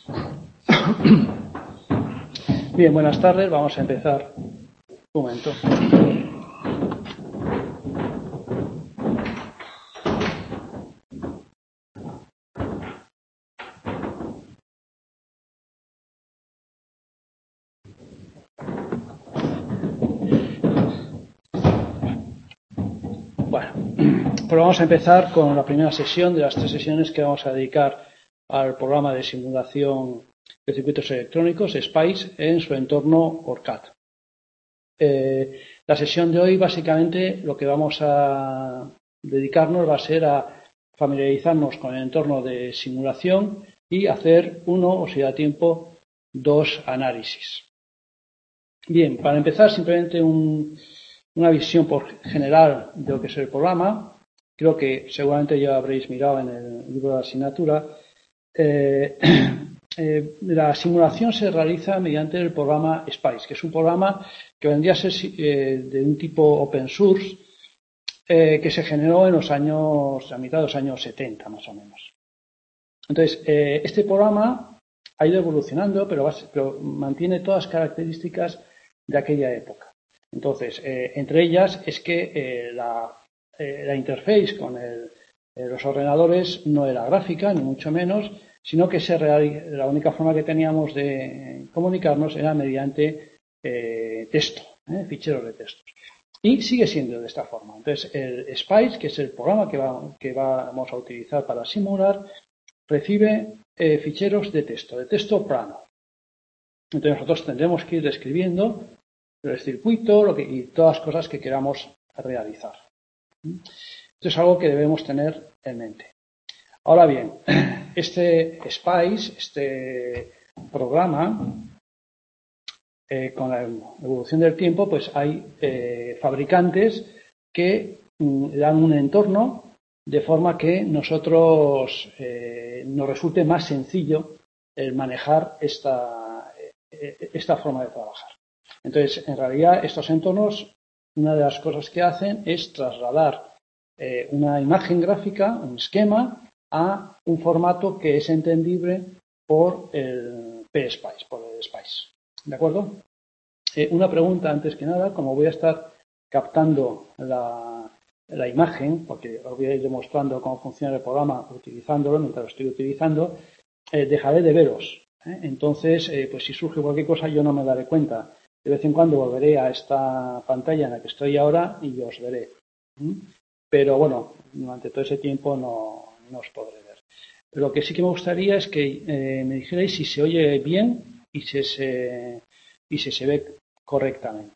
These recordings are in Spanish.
Bien, buenas tardes. Vamos a empezar. Un momento. Bueno, pues vamos a empezar con la primera sesión de las 3 sesiones que vamos a dedicar al programa de simulación de circuitos electrónicos, SPICE, en su entorno ORCAD. La sesión de hoy, básicamente, lo que vamos a dedicarnos va a ser a familiarizarnos con el entorno de simulación y hacer uno, o si da tiempo, 2 análisis. Bien, para empezar, simplemente una visión general de lo que es el programa. Creo que seguramente ya habréis mirado en el libro de la asignatura. La simulación se realiza mediante el programa SPICE, que es un programa que vendría a ser de un tipo open source que se generó en a mitad de los años 70 más o menos. Entonces, este programa ha ido evolucionando, pero mantiene todas las características de aquella época. Entonces, entre ellas es que la interface con los ordenadores no era gráfica, ni mucho menos, sino que la única forma que teníamos de comunicarnos era mediante texto, ficheros de texto. Y sigue siendo de esta forma. Entonces, el SPICE, que es el programa que vamos a utilizar para simular, recibe ficheros de texto plano. Entonces, nosotros tendremos que ir describiendo el circuito y todas las cosas que queramos realizar. Esto es algo que debemos tener en mente. Ahora bien, este SPICE, este programa, con la evolución del tiempo, pues hay fabricantes que dan un entorno de forma que nosotros nos resulte más sencillo el manejar esta forma de trabajar. Entonces, en realidad, estos entornos, una de las cosas que hacen es trasladar una imagen gráfica, un esquema, a un formato que es entendible por el PSPICE, por el SPICE. ¿De acuerdo? Una pregunta antes que nada, como voy a estar captando la imagen, porque os voy a ir demostrando cómo funciona el programa utilizándolo, mientras lo estoy utilizando, dejaré de veros. Entonces, pues si surge cualquier cosa yo no me daré cuenta. De vez en cuando volveré a esta pantalla en la que estoy ahora y os veré. Pero bueno, durante todo ese tiempo no os podré ver. Pero lo que sí que me gustaría es que me dijerais si se oye bien y si se ve correctamente.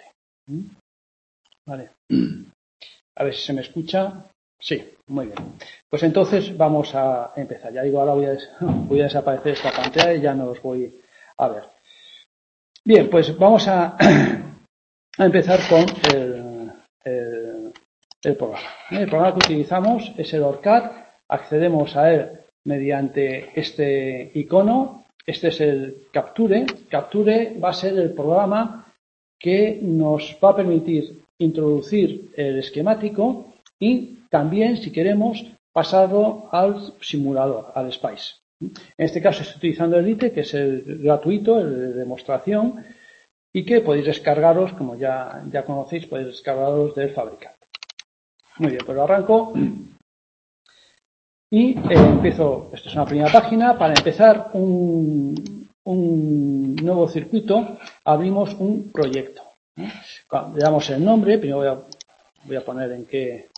Vale. A ver si se me escucha. Sí, muy bien. Pues entonces vamos a empezar. Ya digo, ahora voy a desaparecer esta pantalla y ya no os voy a ver. Bien, pues vamos a empezar con el programa. El programa que utilizamos es el ORCAD. Accedemos a él mediante este icono. Este es el Capture. Capture va a ser el programa que nos va a permitir introducir el esquemático y también, si queremos, pasarlo al simulador, al SPICE. En este caso estoy utilizando el ITE, que es el gratuito, el de demostración, y que podéis descargaros, como ya conocéis, podéis descargaros del fabricante. Muy bien, pues lo arranco y empiezo. Esto es una primera página. Para empezar un nuevo circuito, abrimos un proyecto. Le damos el nombre. Primero voy a poner en qué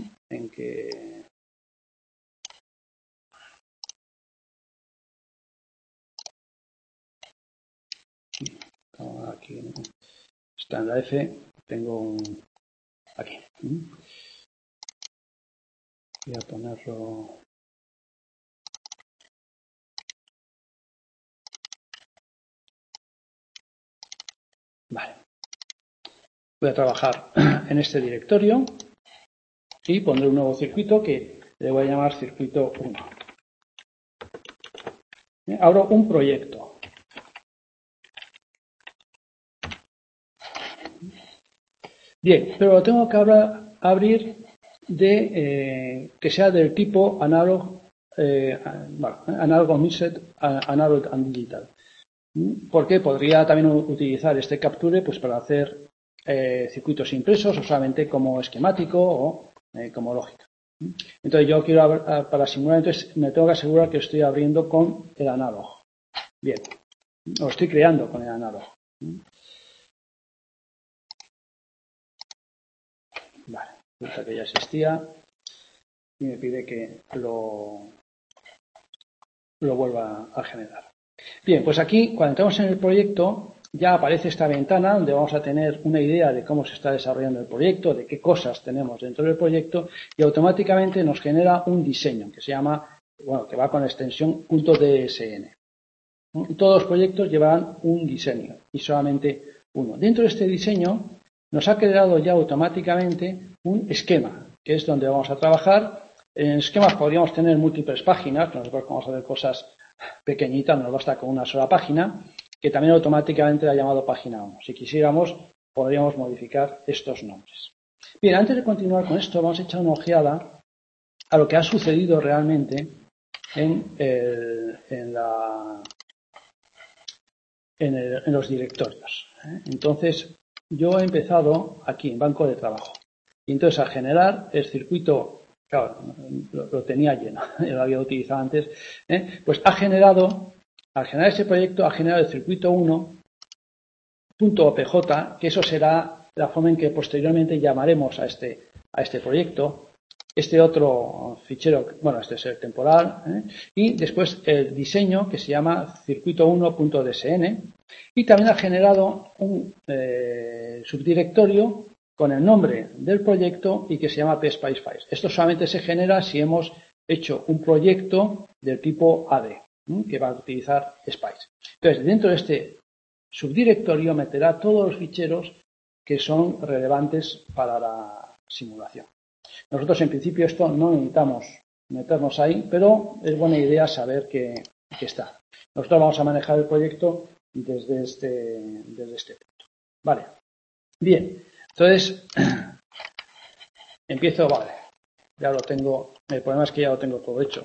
aquí está en la F. Tengo aquí. Voy a ponerlo. Vale. Voy a trabajar en este directorio y pondré un nuevo circuito que le voy a llamar circuito 1. Abro un proyecto. Bien, pero lo tengo que abrir que sea del tipo analog Analog Mixed, Analog and Digital. Porque podría también utilizar este capture pues para hacer circuitos impresos o solamente como esquemático o como lógica. Entonces yo quiero, para simular, entonces me tengo que asegurar que estoy abriendo con el analog. Bien, lo estoy creando con el analog. Vale, resulta que ya existía y me pide que lo vuelva a generar. Bien, pues aquí cuando entramos en el proyecto ya aparece esta ventana donde vamos a tener una idea de cómo se está desarrollando el proyecto, de qué cosas tenemos dentro del proyecto y automáticamente nos genera un diseño que se llama, que va con la extensión .dsn. Todos los proyectos llevan un diseño y solamente uno. Dentro de este diseño nos ha creado ya automáticamente un esquema, que es donde vamos a trabajar. En esquemas podríamos tener múltiples páginas, nosotros vamos a hacer cosas pequeñitas, nos basta con una sola página, que también automáticamente la ha llamado página 1. Si quisiéramos, podríamos modificar estos nombres. Bien, antes de continuar con esto, vamos a echar una ojeada a lo que ha sucedido realmente en los directorios. Entonces, yo he empezado aquí en banco de trabajo. Y entonces, al generar el circuito, claro, lo tenía lleno, lo había utilizado antes, pues al generar ese proyecto, ha generado el circuito 1.opj, que eso será la forma en que posteriormente llamaremos a este proyecto. Este otro fichero, este es el temporal, y después el diseño que se llama circuito1.dsn y también ha generado un subdirectorio con el nombre del proyecto y que se llama pSpice Files. Esto solamente se genera si hemos hecho un proyecto del tipo AD, que va a utilizar Spice. Entonces, dentro de este subdirectorio meterá todos los ficheros que son relevantes para la simulación. Nosotros en principio esto no necesitamos meternos ahí, pero es buena idea saber que está. Nosotros vamos a manejar el proyecto desde este punto. Vale. Bien. Entonces, empiezo, vale. Ya lo tengo. El problema es que ya lo tengo todo hecho.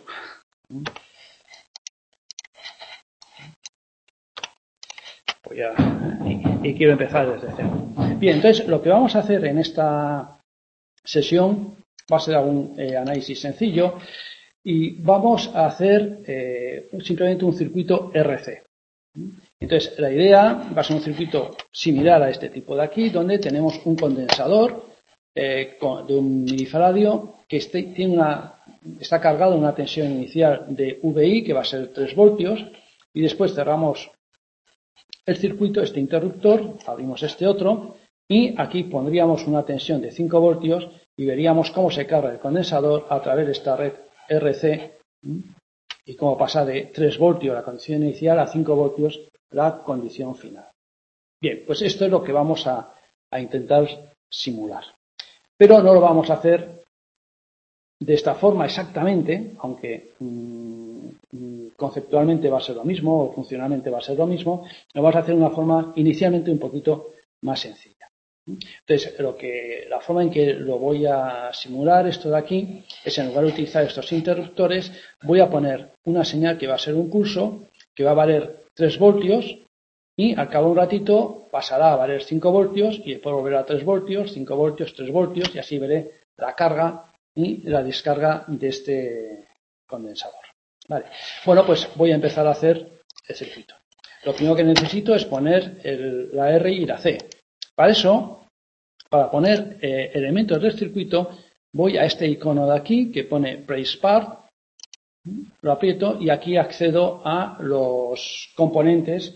Pues ya, y quiero empezar desde cero. Bien, entonces lo que vamos a hacer en esta sesión va a ser algún análisis sencillo y vamos a hacer simplemente un circuito RC. Entonces, la idea va a ser un circuito similar a este tipo de aquí, donde tenemos un condensador de 1 milifaradio que está cargado de una tensión inicial de VI, que va a ser 3 voltios, y después cerramos el circuito, este interruptor, abrimos este otro, y aquí pondríamos una tensión de 5 voltios y veríamos cómo se carga el condensador a través de esta red RC y cómo pasa de 3 voltios la condición inicial a 5 voltios la condición final. Bien, pues esto es lo que vamos a intentar simular. Pero no lo vamos a hacer de esta forma exactamente, aunque conceptualmente va a ser lo mismo o funcionalmente va a ser lo mismo, lo vamos a hacer de una forma inicialmente un poquito más sencilla. Entonces, la forma en que lo voy a simular esto de aquí es, en lugar de utilizar estos interruptores, voy a poner una señal que va a ser un pulso, que va a valer 3 voltios y al cabo de un ratito pasará a valer 5 voltios y después volverá a 3 voltios, 5 voltios, 3 voltios y así veré la carga y la descarga de este condensador. Vale. Bueno, pues voy a empezar a hacer el circuito. Lo primero que necesito es poner la R y la C. Para eso, para poner elementos del circuito, voy a este icono de aquí que pone Brace Part, lo aprieto y aquí accedo a los componentes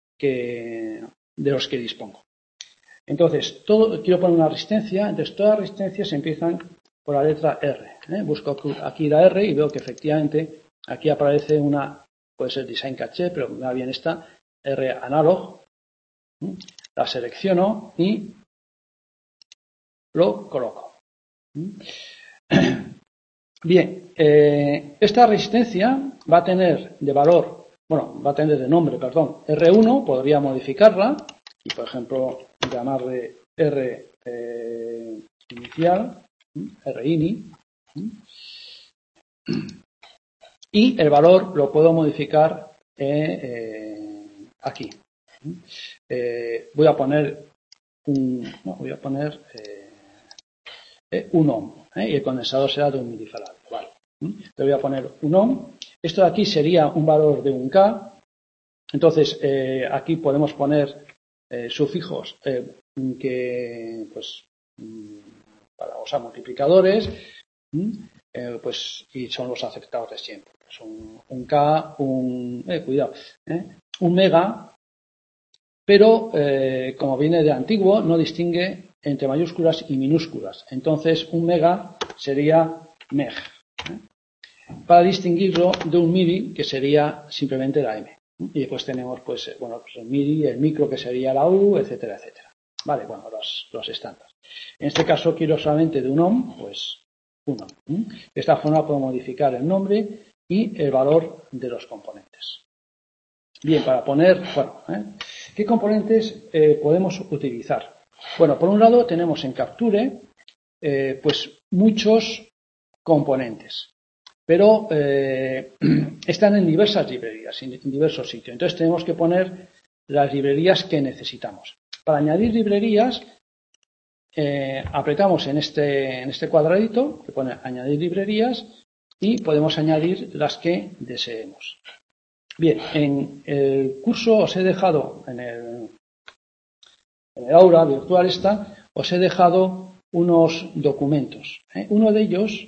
de los que dispongo. Entonces, quiero poner una resistencia, entonces todas las resistencias empiezan por la letra R. Busco aquí la R y veo que efectivamente aquí aparece puede ser Design Cache, pero me va bien esta, R Analog. La selecciono y lo coloco. Bien, esta resistencia va a tener de nombre, R1, podría modificarla y, por ejemplo, llamarle R inicial, R ini. y el valor lo puedo modificar aquí. Voy a poner un ohm, y el condensador será de 1 milifarad. Vale. Le voy a poner un ohm. Esto de aquí sería un valor de 1K. Entonces, aquí podemos poner sufijos que, pues, para usar multiplicadores, pues, y son los aceptados de siempre. Pues un K, un mega, pero como viene de antiguo, no distingue entre mayúsculas y minúsculas. Entonces, un mega sería meg. Para distinguirlo de un midi, que sería simplemente la M. Y después tenemos, pues el midi, el micro, que sería la U, etcétera, etcétera. Vale, bueno, los estándares. En este caso quiero solamente de un ohm, pues un ohm. De esta forma puedo modificar el nombre y el valor de los componentes. Bien, para poner, ¿qué componentes podemos utilizar? Bueno, por un lado tenemos en Capture, pues muchos componentes, pero están en diversas librerías, en diversos sitios. Entonces tenemos que poner las librerías que necesitamos. Para añadir librerías, apretamos en este cuadradito que pone añadir librerías y podemos añadir las que deseemos. Bien, en el curso os he dejado, en el aula virtual os he dejado unos documentos. Uno de ellos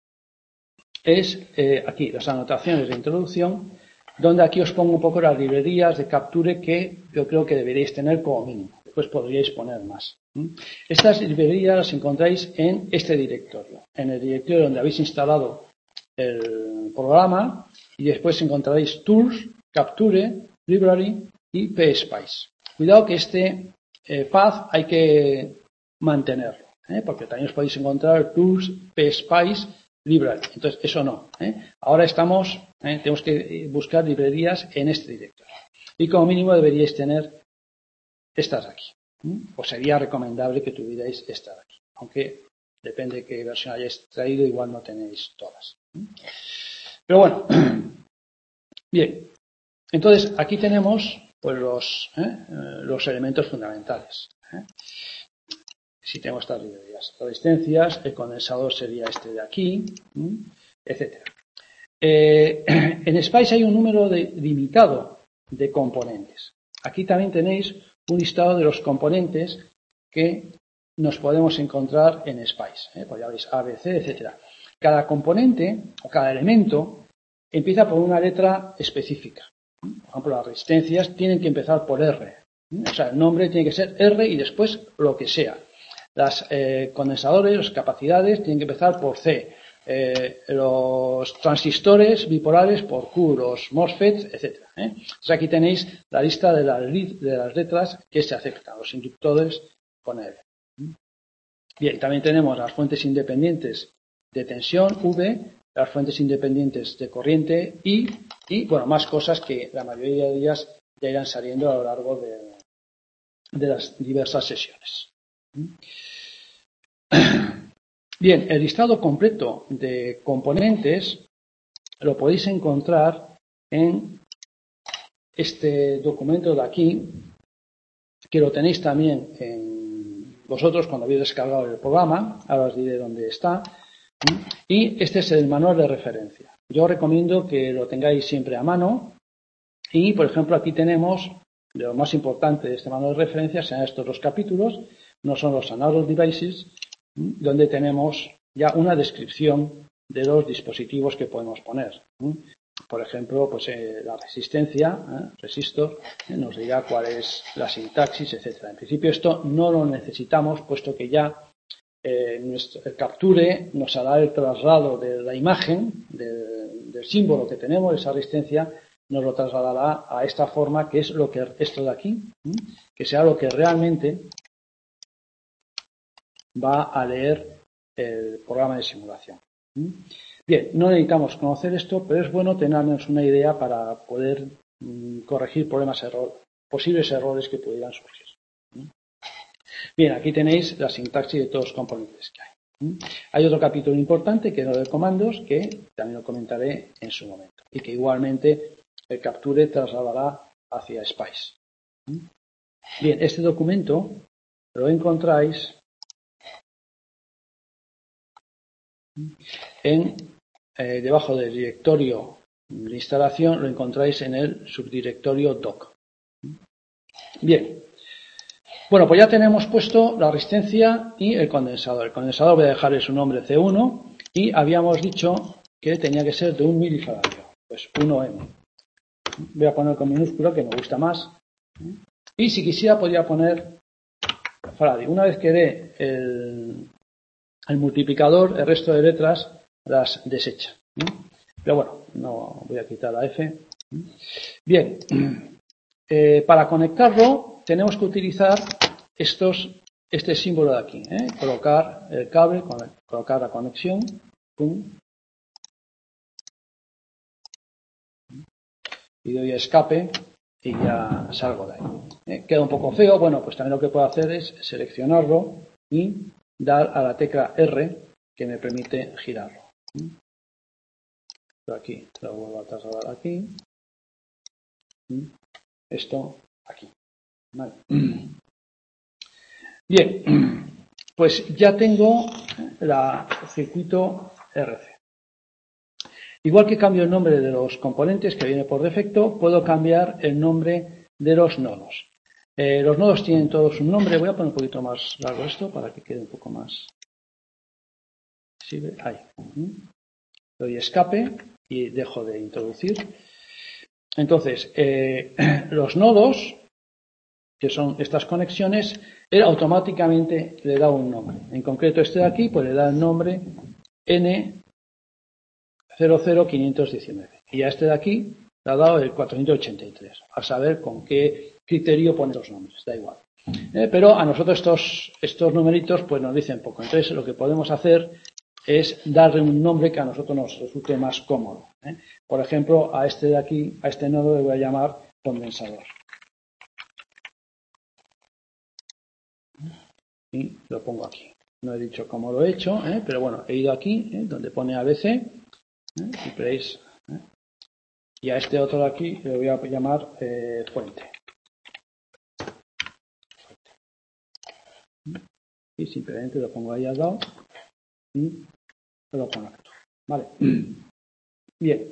es aquí, las anotaciones de introducción, donde aquí os pongo un poco las librerías de Capture que yo creo que deberíais tener como mínimo. Después podríais poner más. Estas librerías las encontráis en este directorio, en el directorio donde habéis instalado el programa, y después encontraréis Tools, Capture, Library y PSpice. Cuidado que este path hay que mantenerlo, porque también os podéis encontrar Tools, PSpice, Library. Entonces, eso no. Ahora tenemos que buscar librerías en este directorio. Y como mínimo deberíais tener estas de aquí. Os sería recomendable que tuvierais estas de aquí. Aunque depende de qué versión hayáis traído, igual no tenéis todas. Pero bueno. Bien. Entonces, aquí tenemos pues los elementos fundamentales. Si tenemos estas librerías, resistencias, el condensador sería este de aquí, etcétera. En Spice hay un número limitado de componentes. Aquí también tenéis un listado de los componentes que nos podemos encontrar en Spice. Pues ya veis A, B, C, etcétera. Cada componente o cada elemento empieza por una letra específica. Por ejemplo, las resistencias tienen que empezar por R. O sea, el nombre tiene que ser R y después lo que sea. Los condensadores, las capacidades tienen que empezar por C. Los transistores bipolares por Q, los MOSFETs, etc. Entonces aquí tenéis la lista de las letras que se aceptan, los inductores con R. Bien, también tenemos las fuentes independientes de tensión, V, las fuentes independientes de corriente y bueno, más cosas que la mayoría de ellas ya irán saliendo a lo largo de las diversas sesiones. Bien, el listado completo de componentes lo podéis encontrar en este documento de aquí, que lo tenéis también en vosotros cuando habéis descargado el programa. Ahora os diré dónde está. Y este es el manual de referencia. Yo recomiendo que lo tengáis siempre a mano. Y, por ejemplo, aquí tenemos lo más importante de este manual de referencia, sean estos dos capítulos. No son los analog devices, donde tenemos ya una descripción de los dispositivos que podemos poner. Por ejemplo, pues la resistencia, resistor, nos dirá cuál es la sintaxis, etcétera. En principio esto no lo necesitamos, puesto que ya el Capture nos hará el traslado de la imagen, del símbolo que tenemos, esa resistencia, nos lo trasladará a esta forma, que es esto de aquí, que sea lo que realmente va a leer el programa de simulación. Bien, no necesitamos conocer esto, pero es bueno tenernos una idea para poder corregir posibles errores que pudieran surgir. Bien, aquí tenéis la sintaxis de todos los componentes que hay. Hay otro capítulo importante que es lo de comandos, que también lo comentaré en su momento, y que igualmente el Capture trasladará hacia Spice. Bien, este documento lo encontráis debajo del directorio de instalación, lo encontráis en el subdirectorio doc. Bien, bueno, pues ya tenemos puesto la resistencia y el condensador. El condensador voy a dejarle su nombre C1 y habíamos dicho que tenía que ser de 1 milifaradio, pues 1M. Voy a poner con minúscula, que me gusta más. Y si quisiera podría poner faradio. Una vez que dé el multiplicador, el resto de letras las desecha. Pero bueno, no voy a quitar la F. Bien, para conectarlo tenemos que utilizar este símbolo de aquí. Colocar el cable, colocar la conexión. Pum, y doy escape y ya salgo de ahí. Queda un poco feo. Bueno, pues también lo que puedo hacer es seleccionarlo y dar a la tecla R, que me permite girarlo. Aquí lo vuelvo a trasladar aquí. Esto aquí. Vale. Bien, pues ya tengo el circuito RC. Igual que cambio el nombre de los componentes, que viene por defecto, puedo cambiar el nombre de los nodos. Los nodos tienen todos un nombre. Voy a poner un poquito más largo esto para que quede un poco más visible. Ahí. Doy escape y dejo de introducir. Entonces, los nodos, que son estas conexiones, él automáticamente le da un nombre. En concreto este de aquí, pues le da el nombre N00519. Y a este de aquí le ha dado el 483. A saber con qué criterio pone los nombres, da igual. Pero a nosotros estos numeritos pues nos dicen poco. Entonces lo que podemos hacer es darle un nombre que a nosotros nos resulte más cómodo. Por ejemplo, a este de aquí, a este nodo le voy a llamar condensador. Y lo pongo aquí. No he dicho cómo lo he hecho, pero bueno, he ido aquí, donde pone ABC, y veréis, y a este otro de aquí le voy a llamar fuente. Y simplemente lo pongo ahí al lado y lo conecto. Vale. Bien.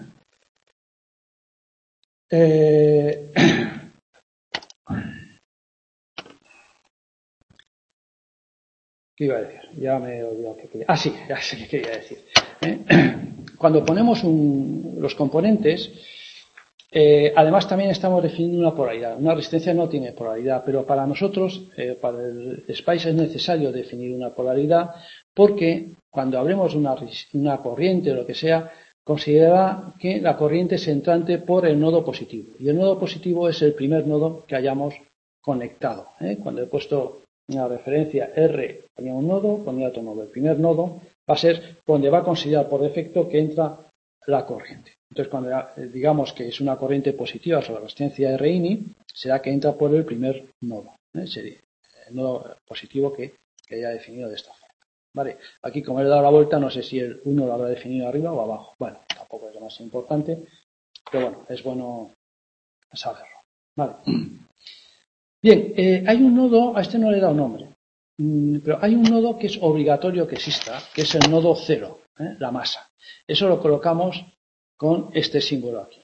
¿Qué iba a decir? Ya me he olvidado que quería. Sí, ya sé qué quería decir. Cuando ponemos los componentes, además también estamos definiendo una polaridad. Una resistencia no tiene polaridad, pero para nosotros, para el SPICE es necesario definir una polaridad porque cuando hablemos de una corriente o lo que sea, considera que la corriente es entrante por el nodo positivo. Y el nodo positivo es el primer nodo que hayamos conectado. Cuando he puesto una referencia R, ponía un nodo, ponía otro nodo. El primer nodo va a ser donde va a considerar por defecto que entra la corriente. Entonces, cuando digamos que es una corriente positiva sobre la resistencia RINI, será que entra por el primer nodo. Sería el nodo positivo que haya definido de esta forma. Vale, aquí como le he dado la vuelta, no sé si el 1 lo habrá definido arriba o abajo. Bueno, tampoco es lo más importante, pero bueno, es bueno saberlo. Vale. Bien, hay un nodo, a este no le he dado nombre, pero hay un nodo que es obligatorio que exista, que es el nodo 0, la masa. Eso lo colocamos con este símbolo aquí,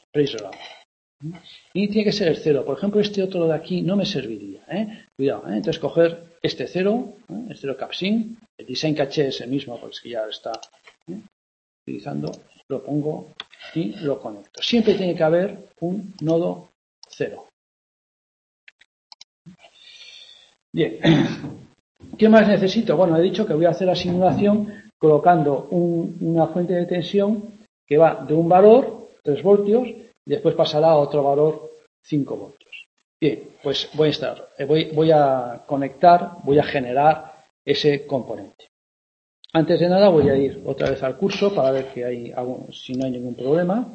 y tiene que ser el 0. Por ejemplo, este otro de aquí no me serviría. Cuidado, entonces coger este 0, el 0 capsin, el design caché es el mismo, porque es que ya lo está utilizando, lo pongo y lo conecto. Siempre tiene que haber un nodo 0. Bien, ¿qué más necesito? Bueno, he dicho que voy a hacer la simulación colocando una fuente de tensión que va de un valor, 3 voltios, y después pasará a otro valor, 5 voltios. Bien, pues voy a conectar, voy a generar ese componente. Antes de nada voy a ir otra vez al curso para ver si no hay ningún problema.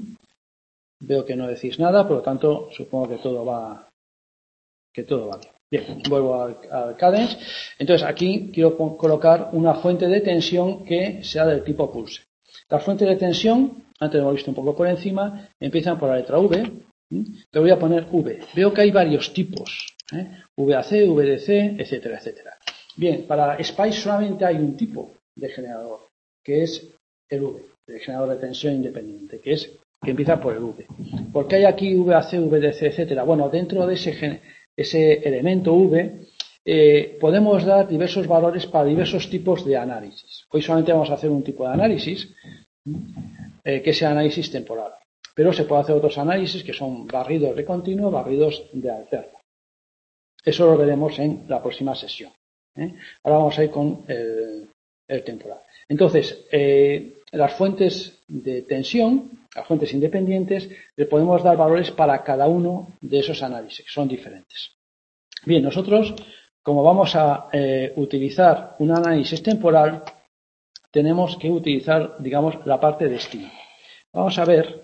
Veo que no decís nada, por lo tanto supongo que todo va bien. Bien, vuelvo al cadence. Entonces aquí quiero colocar una fuente de tensión que sea del tipo pulse. Las fuentes de tensión, antes lo hemos visto un poco por encima, empiezan por la letra V. Le voy a poner V. Veo que hay varios tipos. VAC, VDC, etcétera, etcétera. Bien, para SPICE solamente hay un tipo de generador, que es el V, el generador de tensión independiente, que empieza por el V. ¿Por qué hay aquí VAC, VDC, etcétera? Bueno, dentro de ese elemento V podemos dar diversos valores para diversos tipos de análisis. Hoy solamente vamos a hacer un tipo de análisis, que es el análisis temporal. Pero se puede hacer otros análisis que son barridos de continuo, barridos de alterno. Eso lo veremos en la próxima sesión. Ahora vamos a ir con el temporal. Entonces, las fuentes de tensión, las fuentes independientes, le podemos dar valores para cada uno de esos análisis, que son diferentes. Bien, nosotros, como vamos a utilizar un análisis temporal, tenemos que utilizar, digamos, la parte de estímulo. Vamos a ver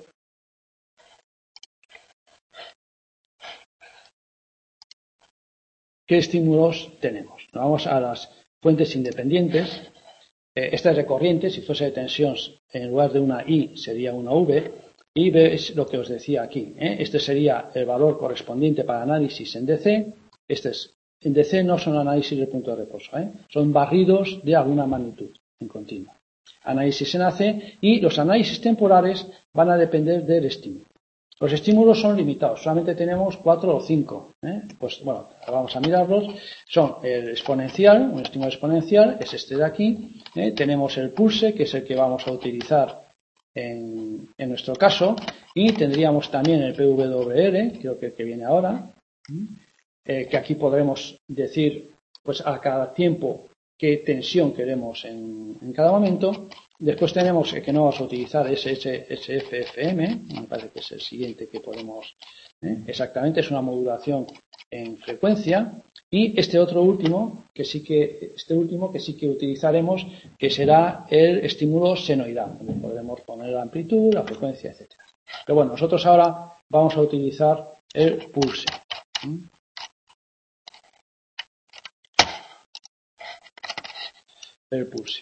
qué estímulos tenemos. Vamos a las fuentes independientes. Esta es de corriente, si fuese de tensión, en lugar de una I sería una V. Y V es lo que os decía aquí. Este sería el valor correspondiente para análisis en DC. En DC no son análisis de punto de reposo, son barridos de alguna magnitud en continuo. Análisis en AC, y los análisis temporales van a depender del estímulo. Los estímulos son limitados, solamente tenemos 4 o 5. Pues bueno, vamos a mirarlos. Son el exponencial, un estímulo exponencial, es este de aquí. Tenemos el pulse, que es el que vamos a utilizar en nuestro caso. Y tendríamos también el PWR, creo que el que viene ahora, que aquí podremos decir pues a cada tiempo qué tensión queremos en cada momento. Después tenemos que no vamos a utilizar SFFM, me parece que es el siguiente que podemos, exactamente, es una modulación en frecuencia. Y este último que sí que utilizaremos, que será el estímulo senoidal, donde podremos poner la amplitud, la frecuencia, etcétera. Pero bueno, nosotros ahora vamos a utilizar el pulse. El pulse.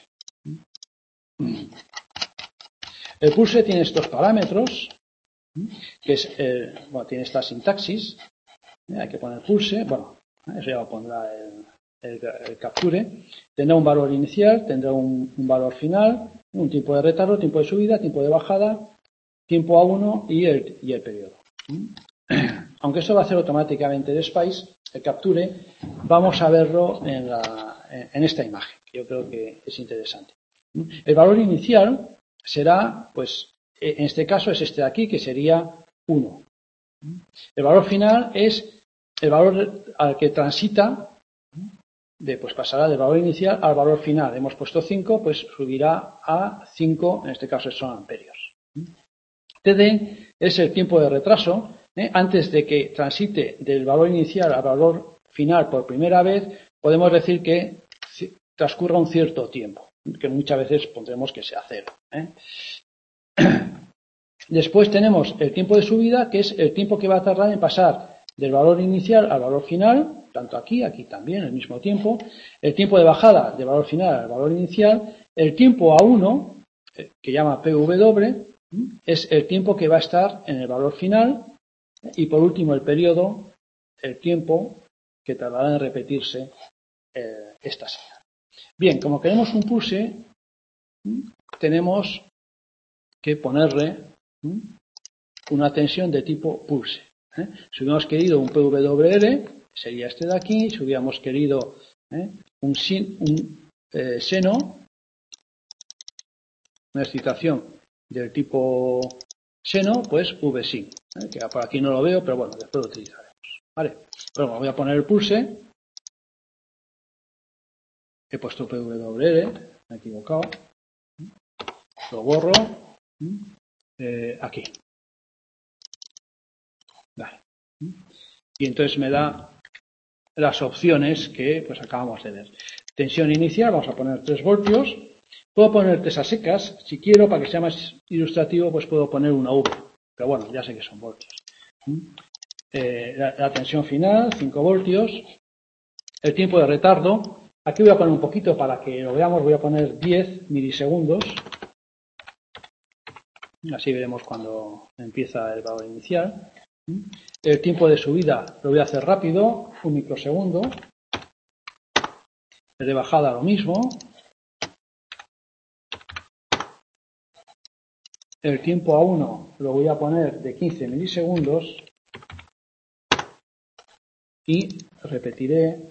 El pulse tiene estos parámetros, que es, tiene esta sintaxis. Hay que poner pulse, bueno, eso ya lo pondrá el capture. Tendrá un valor inicial, tendrá un valor final, un tiempo de retardo, tiempo de subida, tiempo de bajada, tiempo A1 y el periodo. Aunque esto va a hacer automáticamente el SPICE, el capture, vamos a verlo en esta imagen, que yo creo que es interesante. El valor inicial será, pues, en este caso es este de aquí, que sería 1. El valor final es el valor al que transita, pues pasará del valor inicial al valor final. Hemos puesto 5, pues subirá a 5, en este caso son amperios. TD es el tiempo de retraso, antes de que transite del valor inicial al valor final por primera vez, podemos decir que transcurra un cierto tiempo, que muchas veces pondremos que sea 0. Después tenemos el tiempo de subida, que es el tiempo que va a tardar en pasar del valor inicial al valor final, tanto aquí también, el mismo tiempo. El tiempo de bajada del valor final al valor inicial. El tiempo A1, que llama PW, es el tiempo que va a estar en el valor final. Y por último, el periodo, el tiempo que tardará en repetirse esta señal. Bien, como queremos un pulse, tenemos que ponerle una tensión de tipo pulse. Si hubiéramos querido un PWR, sería este de aquí. Si hubiéramos querido un seno, una excitación del tipo seno, pues VSIN, que por aquí no lo veo, pero bueno, después lo utilizaremos. ¿Vale? Bueno, voy a poner el pulse. He puesto PWR, me he equivocado. Lo borro. Aquí. Vale. Y entonces me da las opciones que pues acabamos de ver. Tensión inicial, vamos a poner 3 voltios. Puedo poner 3 a secas. Si quiero, para que sea más ilustrativo, pues puedo poner una V. Pero bueno, ya sé que son voltios. La tensión final, 5 voltios. el tiempo de retardo. Aquí voy a poner un poquito para que lo veamos, voy a poner 10 milisegundos. Así veremos cuando empieza el valor inicial. El tiempo de subida lo voy a hacer rápido, 1 microsegundo. El de bajada lo mismo. El tiempo a 1 lo voy a poner de 15 milisegundos. Y repetiré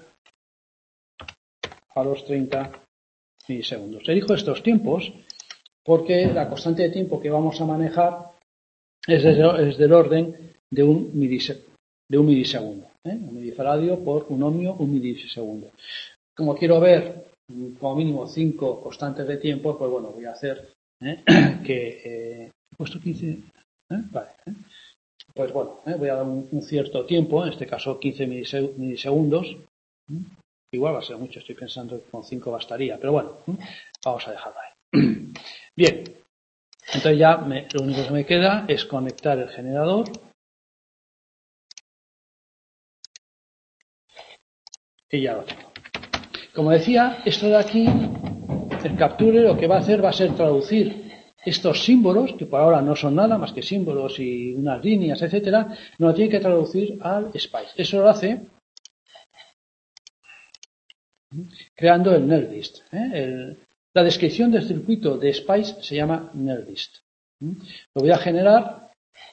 a los 30 milisegundos. Elijo estos tiempos porque la constante de tiempo que vamos a manejar es del orden de un milisegundo. Un milifaradio por un ohmio, un milisegundo. Como quiero ver como mínimo 5 constantes de tiempo, pues bueno, voy a hacer que he puesto 15. Vale. Pues bueno, voy a dar un cierto tiempo, en este caso 15 milisegundos. Igual va a ser mucho, estoy pensando que con 5 bastaría, pero bueno, vamos a dejarlo ahí. Bien, entonces ya lo único que me queda es conectar el generador. Y ya lo tengo. Como decía, esto de aquí, el capture lo que va a hacer va a ser traducir estos símbolos, que por ahora no son nada más que símbolos y unas líneas, etcétera, no lo tiene que traducir al SPICE. Eso lo hace creando el NERDIST. La descripción del circuito de SPICE se llama NERDIST. Lo voy a generar,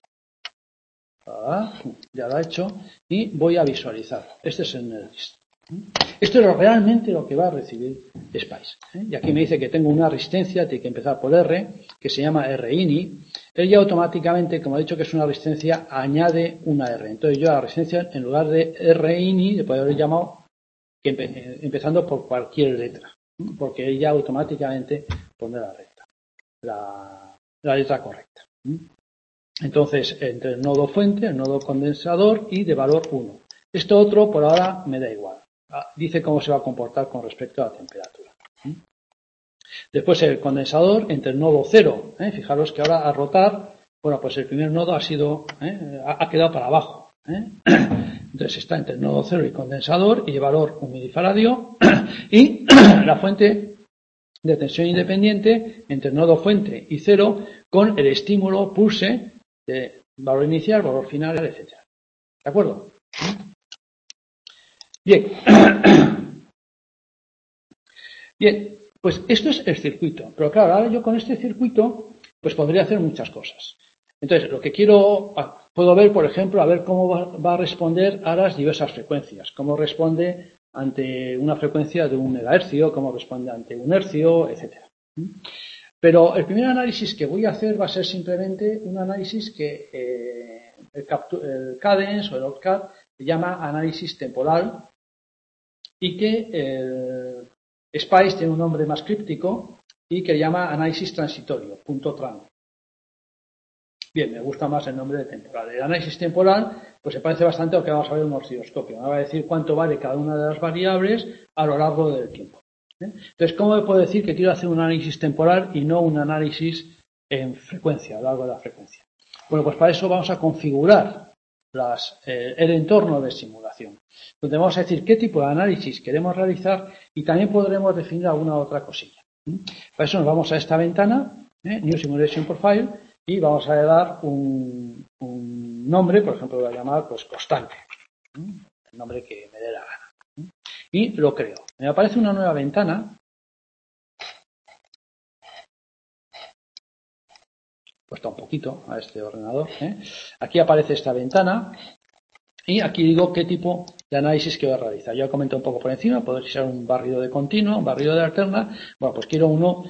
ya lo he hecho, y voy a visualizar. Este es el NERDIST. Esto es realmente lo que va a recibir SPICE. Y aquí me dice que tengo una resistencia, tiene que empezar por R, que se llama RINI. Él ya automáticamente, como he dicho que es una resistencia, añade una R. Entonces yo a la resistencia, en lugar de RINI, le puedo haber llamado empezando por cualquier letra, porque él ya automáticamente pone la letra correcta. Entonces, entre el nodo fuente, el nodo condensador y de valor 1. Esto otro, por ahora, me da igual. Dice cómo se va a comportar con respecto a la temperatura. Después el condensador entre el nodo 0. Fijaros que ahora al rotar, bueno, pues el primer nodo ha quedado para abajo. Entonces está entre el nodo 0 y condensador y el valor 1 milifaradio y la fuente de tensión independiente entre el nodo fuente y 0 con el estímulo pulse de valor inicial, valor final, etc. ¿De acuerdo? Bien. Bien, pues esto es el circuito. Pero claro, ahora yo con este circuito pues podría hacer muchas cosas. Entonces, lo que puedo ver, por ejemplo, a ver cómo va a responder a las diversas frecuencias. Cómo responde ante una frecuencia de 1 megahercio, cómo responde ante 1 hercio, etc. Pero el primer análisis que voy a hacer va a ser simplemente un análisis que el Cadence o el OPCAD se llama análisis temporal y que el SPICE tiene un nombre más críptico y que llama análisis transitorio, .tran. Bien, me gusta más el nombre de temporal. El análisis temporal pues se parece bastante a lo que vamos a ver en un osciloscopio. Me va a decir cuánto vale cada una de las variables a lo largo del tiempo. Entonces, ¿cómo me puedo decir que quiero hacer un análisis temporal y no un análisis en frecuencia, a lo largo de la frecuencia? Bueno, pues para eso vamos a configurar el entorno de simulación, donde vamos a decir qué tipo de análisis queremos realizar y también podremos definir alguna otra cosilla. Para eso nos vamos a esta ventana, New Simulation Profile, y vamos a dar un nombre, por ejemplo, lo voy a llamar pues constante, el nombre que me dé la gana. Y lo creo. Me aparece una nueva ventana. Puesta un poquito a este ordenador. Aquí aparece esta ventana y aquí digo qué tipo de análisis que voy a realizar. Ya he comentado un poco por encima, puede ser un barrido de continuo, un barrido de alterna. Bueno, pues quiero uno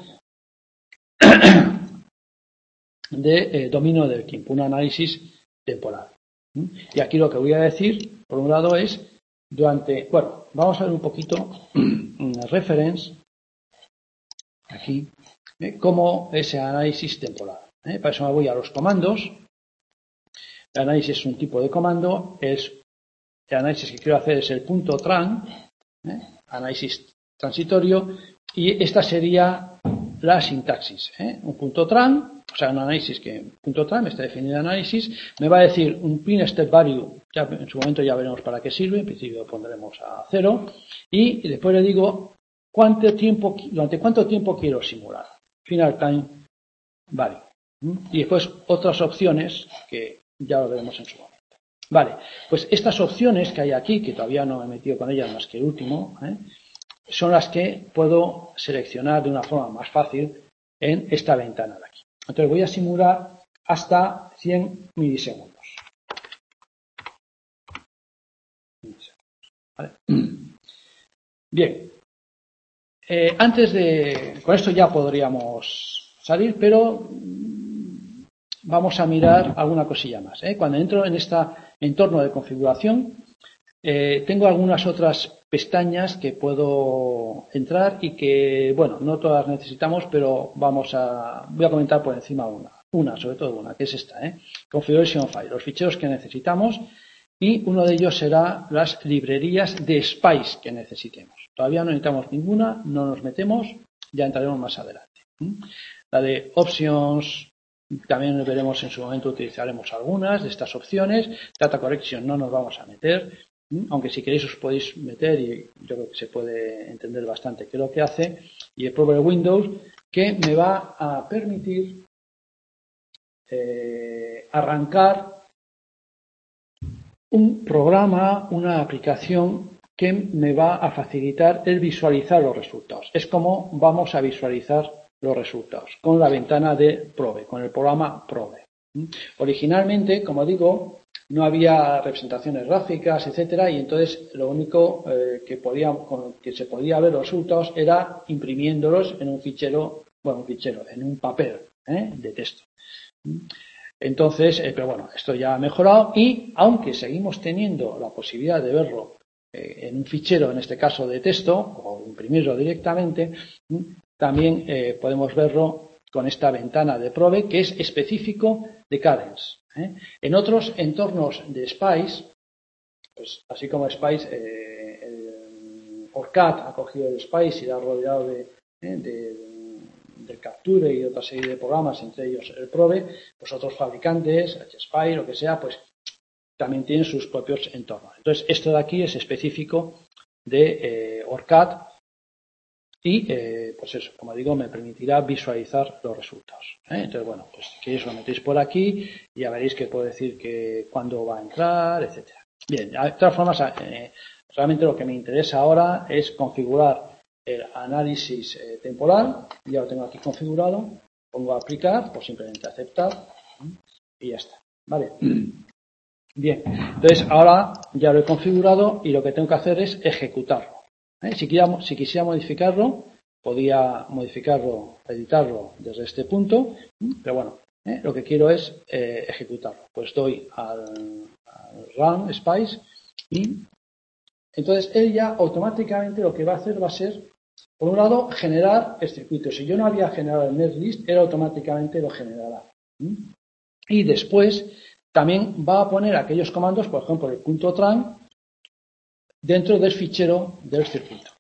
de dominio del tiempo, un análisis temporal. Y aquí lo que voy a decir, por un lado, es vamos a ver un poquito una reference aquí, cómo ese análisis temporal. Para eso me voy a los comandos. El análisis es un tipo de comando, el análisis que quiero hacer es el .tran, análisis transitorio, y esta sería la sintaxis. Un punto tran, o sea, un análisis que punto tran me está definiendo el análisis, me va a decir un print step value, ya en su momento ya veremos para qué sirve, en principio lo pondremos a 0, y después le digo durante cuánto tiempo quiero simular. Final time value. Y después otras opciones que ya lo veremos en su momento. Vale, pues estas opciones que hay aquí, que todavía no me he metido con ellas más que el último, son las que puedo seleccionar de una forma más fácil en esta ventana de aquí. Entonces voy a simular hasta 100 milisegundos. ¿Vale? Bien, con esto ya podríamos salir, pero vamos a mirar alguna cosilla más. Cuando entro en este entorno de configuración, tengo algunas otras pestañas que puedo entrar y que, bueno, no todas necesitamos, pero voy a comentar por encima sobre todo una, que es esta, Configuration File, los ficheros que necesitamos, y uno de ellos será las librerías de Spice que necesitemos. Todavía no necesitamos ninguna, no nos metemos, ya entraremos más adelante. La de Options, también veremos en su momento, utilizaremos algunas de estas opciones. Data Correction no nos vamos a meter, aunque si queréis os podéis meter y yo creo que se puede entender bastante qué es lo que hace. Y el Probe Windows, que me va a permitir arrancar un programa, una aplicación que me va a facilitar el visualizar los resultados. Es como vamos a visualizar los resultados con la ventana de Probe, con el programa Probe. Originalmente, como digo, no había representaciones gráficas, etcétera, y entonces lo único con que se podía ver los resultados era imprimiéndolos en un fichero, en un papel de texto. Entonces, pero bueno, esto ya ha mejorado y aunque seguimos teniendo la posibilidad de verlo en un fichero, en este caso de texto, o imprimirlo directamente, también podemos verlo con esta ventana de Probe, que es específico de Cadence. En otros entornos de Spice, pues así como Spice, OrCAD ha cogido el Spice y lo ha rodeado del Capture y otra serie de programas, entre ellos el Probe, pues otros fabricantes, HSpy, lo que sea, pues también tienen sus propios entornos. Entonces, esto de aquí es específico de OrCAD y, pues eso, como digo, me permitirá visualizar los resultados. Entonces, bueno, pues si queréis lo metéis por aquí y ya veréis que puedo decir que cuándo va a entrar, etcétera. Bien, de todas formas, realmente lo que me interesa ahora es configurar el análisis temporal. Ya lo tengo aquí configurado. Pongo a aplicar, pues simplemente aceptar y ya está. ¿Vale? Bien, entonces ahora ya lo he configurado y lo que tengo que hacer es ejecutarlo. Si quisiera modificarlo, podía modificarlo, editarlo desde este punto, pero bueno, lo que quiero es ejecutarlo. Pues doy al Run Spice y entonces él ya automáticamente lo que va a hacer va a ser, por un lado, generar el circuito. Si yo no había generado el netlist, él automáticamente lo generará. Y después también va a poner aquellos comandos, por ejemplo, el punto .tran, dentro del fichero del circuito.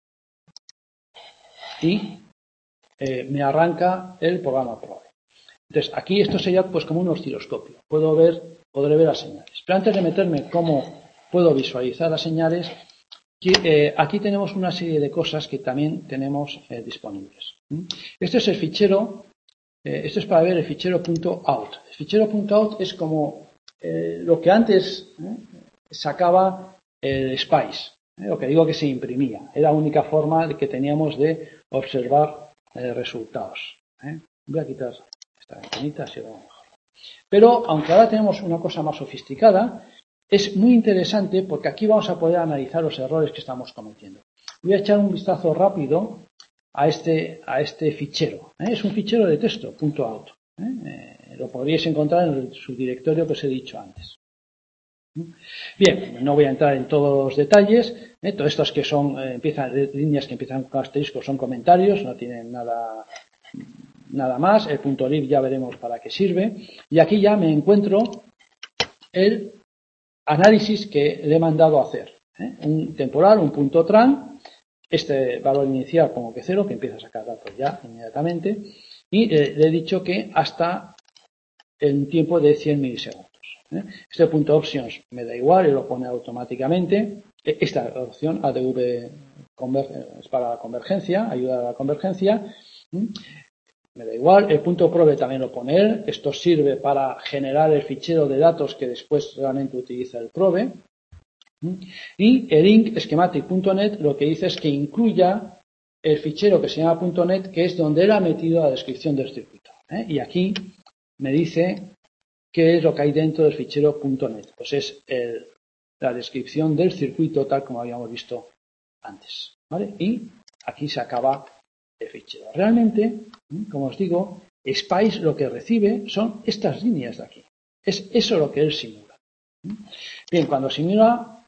Y me arranca el programa Probe. Entonces, aquí esto sería pues como un osciloscopio. Podré ver las señales. Pero antes de meterme cómo puedo visualizar las señales, aquí tenemos una serie de cosas que también tenemos disponibles. Este es el fichero, esto es para ver el fichero .out. El fichero .out es como lo que antes sacaba el Spice, lo que digo que se imprimía. Era la única forma que teníamos de observar resultados. Voy a quitar esta ventanita, así lo mejor. Pero, aunque ahora tenemos una cosa más sofisticada, es muy interesante porque aquí vamos a poder analizar los errores que estamos cometiendo. Voy a echar un vistazo rápido a este fichero. Es un fichero de texto, .out. Lo podríais encontrar en el subdirectorio que os he dicho antes. Bien, no voy a entrar en todos los detalles. Todos estos que son líneas que empiezan con asterisco son comentarios, no tienen nada más. El .lib ya veremos para qué sirve. Y aquí ya me encuentro el análisis que le he mandado a hacer. Un temporal, un .tran, este valor inicial como que 0, que empieza a sacar datos ya inmediatamente, y le he dicho que hasta el tiempo de 100 milisegundos. Este punto options me da igual y lo pone automáticamente. Esta opción ADV es para la convergencia, ayuda a la convergencia. Me da igual. El punto probe también lo pone él. Esto sirve para generar el fichero de datos que después realmente utiliza el probe. Y el inc schematic.net lo que dice es que incluya el fichero que se llama .net, que es donde él ha metido la descripción del circuito. Y aquí me dice qué es lo que hay dentro del fichero .net. Pues es la descripción del circuito tal como habíamos visto antes. ¿Vale? Y aquí se acaba el fichero. Realmente, como os digo, Spice lo que recibe son estas líneas de aquí. Es eso lo que él simula. Bien, cuando simula,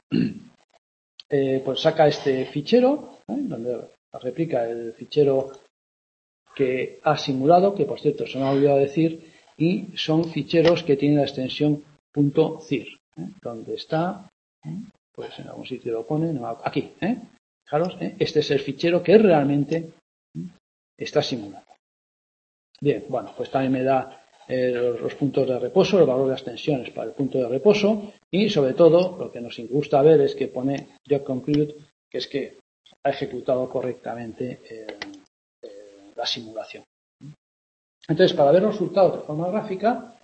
pues saca este fichero, donde replica el fichero que ha simulado, que por cierto se me ha olvidado decir, y son ficheros que tienen la extensión .cir, donde está, pues en algún sitio lo pone, no, aquí, fijaros, este es el fichero que realmente está simulando. Bien, bueno, pues también me da los puntos de reposo, el valor de las tensiones para el punto de reposo y sobre todo lo que nos gusta ver es que pone job conclude, que es que ha ejecutado correctamente la simulación. Entonces, para ver los resultados de forma gráfica,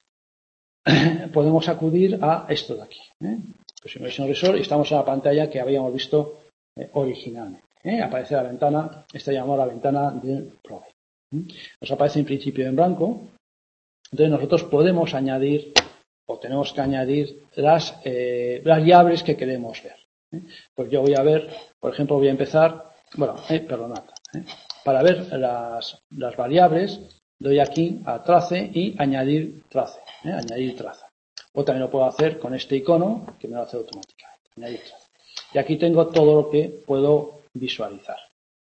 podemos acudir a esto de aquí. Simulation Result, y estamos en la pantalla que habíamos visto originalmente. Aparece la ventana, esta llamada la ventana del probe. Nos aparece en principio en blanco. Entonces nosotros podemos añadir o tenemos que añadir las variables que queremos ver. Pues yo voy a ver, por ejemplo, voy a empezar, perdonad, para ver las variables doy aquí a trace y añadir trace, añadir traza. O también lo puedo hacer con este icono que me lo hace automáticamente, añadir trace. Y aquí tengo todo lo que puedo visualizar.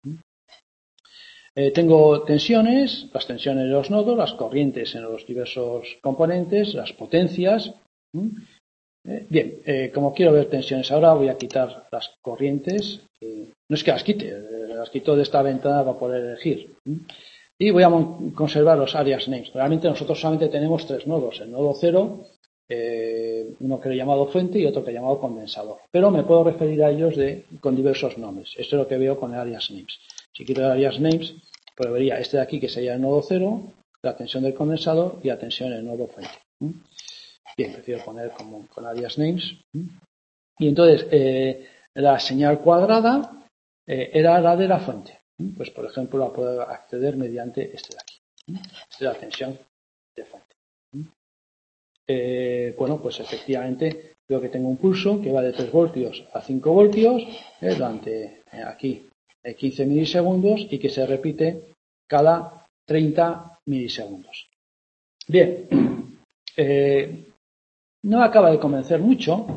Tengo tensiones, las tensiones de los nodos, las corrientes en los diversos componentes, las potencias. Bien, como quiero ver tensiones ahora, voy a quitar las corrientes. No es que las quite, las quito de esta ventana para poder elegir. Y voy a conservar los alias names. Realmente nosotros solamente tenemos 3 nodos. El nodo 0, uno que he llamado fuente y otro que he llamado condensador. Pero me puedo referir a ellos con diversos nombres. Esto es lo que veo con el alias names. Si quito el alias names, pues vería este de aquí que sería el nodo 0, la tensión del condensador y la tensión en el nodo fuente. Bien, prefiero poner con alias names. Y entonces, la señal cuadrada era la de la fuente. Pues, por ejemplo, la puedo acceder mediante este de aquí. Esta es la tensión de fuente. Bueno, pues efectivamente veo que tengo un pulso que va de 3 voltios a 5 voltios durante aquí 15 milisegundos y que se repite cada 30 milisegundos. Bien, no me acaba de convencer mucho.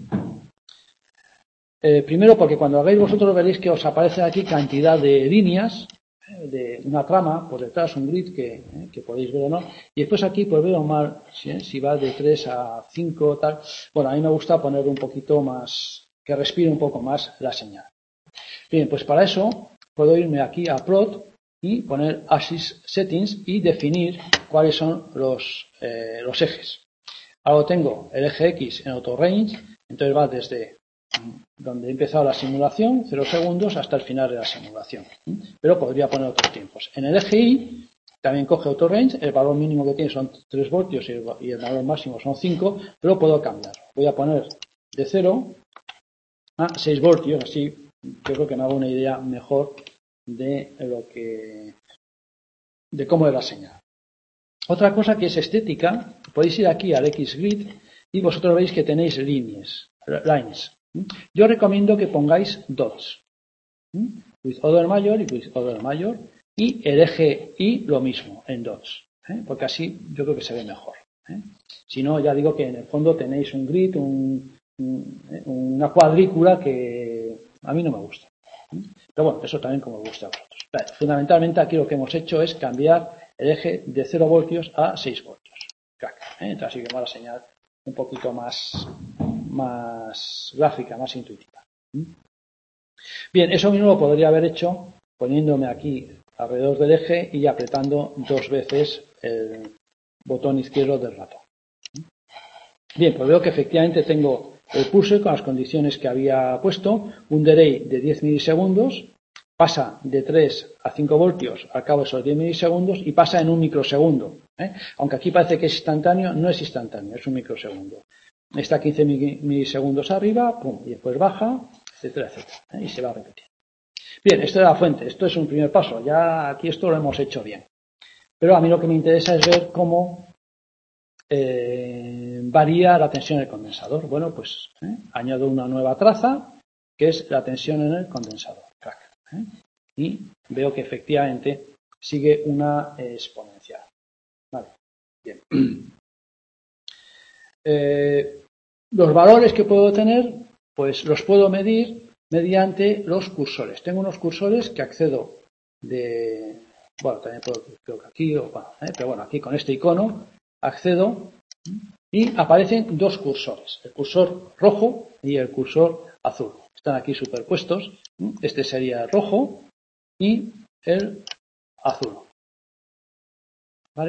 Primero porque cuando hagáis vosotros veréis que os aparece aquí cantidad de líneas, de una trama por detrás, un grid que podéis ver o no. Y después aquí pues veo mal si va de 3 a 5 tal. Bueno, a mí me gusta poner un poquito más, que respire un poco más la señal. Bien, pues para eso puedo irme aquí a plot y poner axis settings y definir cuáles son los ejes. Ahora tengo el eje X en auto range, entonces va desde donde he empezado la simulación, 0 segundos, hasta el final de la simulación. Pero podría poner otros tiempos. En el eje Y también coge auto range, el valor mínimo que tiene son 3 voltios y el valor máximo son 5, pero puedo cambiar. Voy a poner de 0 a 6 voltios, así yo creo que me hago una idea mejor de cómo es la señal. Otra cosa que es estética, podéis ir aquí al XGrid y vosotros veis que tenéis lines. Yo recomiendo que pongáis dots. With other major y with other major. Y el eje Y lo mismo, en dots. Porque así yo creo que se ve mejor. Si no, ya digo que en el fondo tenéis un grid, una cuadrícula que a mí no me gusta. Pero bueno, eso también como gusta a vosotros. Vale, fundamentalmente aquí lo que hemos hecho es cambiar el eje de 0 voltios a 6 voltios. Entonces así que va la señal un poquito más gráfica, más intuitiva. Bien, eso mismo lo podría haber hecho poniéndome aquí alrededor del eje y apretando 2 veces el botón izquierdo del ratón. Bien, pues veo que efectivamente tengo el pulse con las condiciones que había puesto, un delay de 10 milisegundos, pasa de 3 a 5 voltios al cabo de esos 10 milisegundos y pasa en un microsegundo. Aunque aquí parece que es instantáneo, no es instantáneo, es un microsegundo. Está 15 milisegundos arriba, pum, y después baja, etcétera, etcétera, y se va a repetir. Bien, esto es la fuente, esto es un primer paso, ya aquí esto lo hemos hecho bien. Pero a mí lo que me interesa es ver cómo varía la tensión del condensador. Bueno, pues añado una nueva traza, que es la tensión en el condensador. Y veo que efectivamente sigue una exponencial. Vale, bien. Los valores que puedo tener, pues los puedo medir mediante los cursores. Tengo unos cursores que accedo de... Bueno, también creo que aquí, pero bueno, aquí con este icono accedo y aparecen 2 cursores, el cursor rojo y el cursor azul. Están aquí superpuestos. Este sería el rojo y el azul. ¿Vale?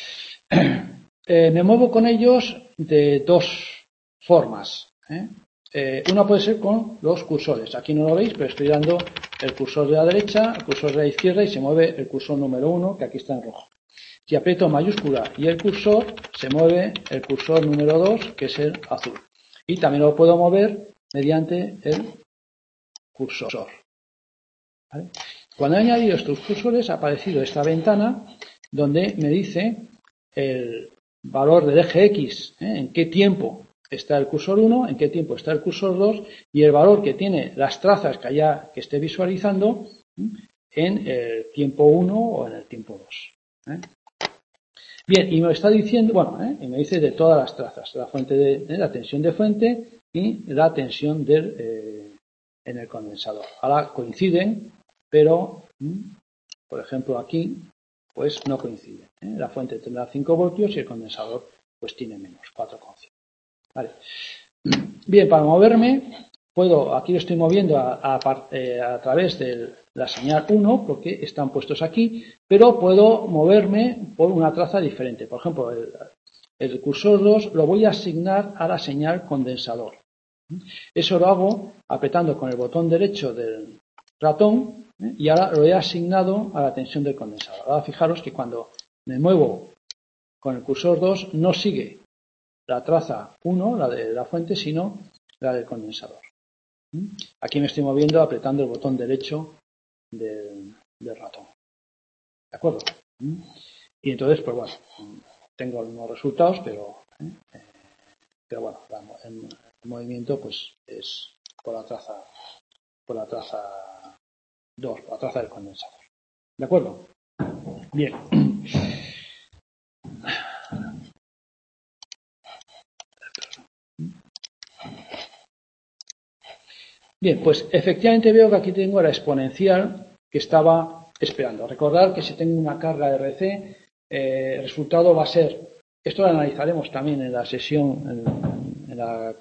Me muevo con ellos de 2 formas. Una puede ser con los cursores. Aquí no lo veis, pero estoy dando el cursor de la derecha, el cursor de la izquierda y se mueve el cursor número 1, que aquí está en rojo. Si aprieto mayúscula y el cursor, se mueve el cursor número 2, que es el azul. Y también lo puedo mover mediante el cursor. ¿Vale? Cuando he añadido estos cursores, ha aparecido esta ventana donde me dice el valor del eje X, en qué tiempo está el cursor 1, en qué tiempo está el cursor 2 y el valor que tiene las trazas que esté visualizando en el tiempo 1 o en el tiempo 2. Bien, y me está diciendo, y me dice de todas las trazas, la fuente de la tensión de fuente y la tensión en el condensador. Ahora coinciden, pero, por ejemplo, aquí, pues no coincide. La fuente tendrá 5 voltios y el condensador, pues tiene menos, 4,5. Vale. Bien, para moverme, aquí lo estoy moviendo a través de la señal 1, porque están puestos aquí, pero puedo moverme por una traza diferente. Por ejemplo, el cursor 2 lo voy a asignar a la señal condensador. Eso lo hago apretando con el botón derecho del ratón y ahora lo he asignado a la tensión del condensador. Ahora fijaros que cuando me muevo con el cursor 2 no sigue la traza 1, la de la fuente, sino la del condensador. Aquí me estoy moviendo apretando el botón derecho del ratón. ¿De acuerdo? Y entonces, pues bueno, tengo los mismos resultados, pero bueno, el movimiento pues es por la traza 2, por la traza del condensador. ¿De acuerdo? Bien. Bien, pues efectivamente veo que aquí tengo la exponencial que estaba esperando. Recordad que si tengo una carga de RC, el resultado va a ser, esto lo analizaremos también en la sesión, en la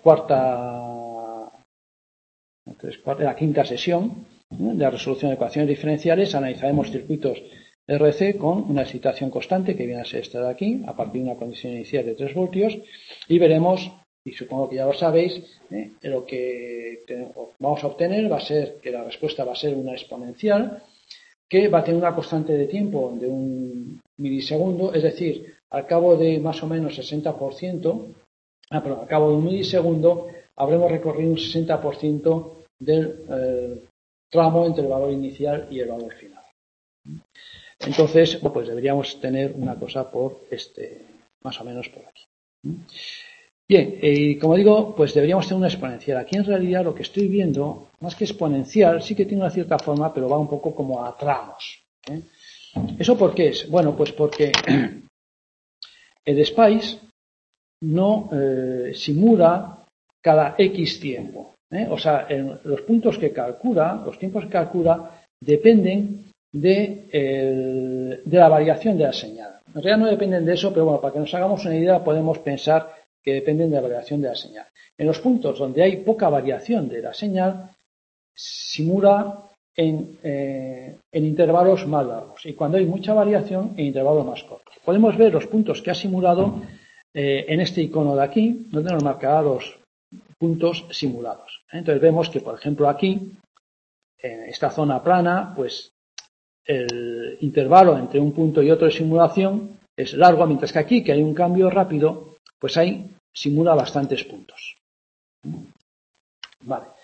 quinta sesión de la resolución de ecuaciones diferenciales, analizaremos circuitos RC con una excitación constante, que viene a ser esta de aquí, a partir de una condición inicial de 3 voltios, y veremos, y supongo que ya lo sabéis, lo que vamos a obtener va a ser que la respuesta va a ser una exponencial, que va a tener una constante de tiempo de 1 milisegundo, es decir, al cabo de más o menos 60%, al cabo de 1 milisegundo, habremos recorrido un 60% del tramo entre el valor inicial y el valor final. Entonces, pues deberíamos tener una cosa por más o menos por aquí. Bien, y como digo, pues deberíamos tener una exponencial. Aquí en realidad lo que estoy viendo, más que exponencial, sí que tiene una cierta forma, pero va un poco como a tramos. ¿Eso por qué es? Bueno, pues porque el SPICE no simula cada X tiempo. O sea, los puntos que calcula, los tiempos que calcula, dependen de la variación de la señal. En realidad no dependen de eso, pero bueno, para que nos hagamos una idea podemos pensar que dependen de la variación de la señal. En los puntos donde hay poca variación de la señal, simula en intervalos más largos y cuando hay mucha variación en intervalos más cortos. Podemos ver los puntos que ha simulado en este icono de aquí, donde nos marcará los puntos simulados. Entonces vemos que, por ejemplo, aquí, en esta zona plana, pues el intervalo entre un punto y otro de simulación es largo, mientras que aquí, que hay un cambio rápido, pues ahí simula bastantes puntos. Vale.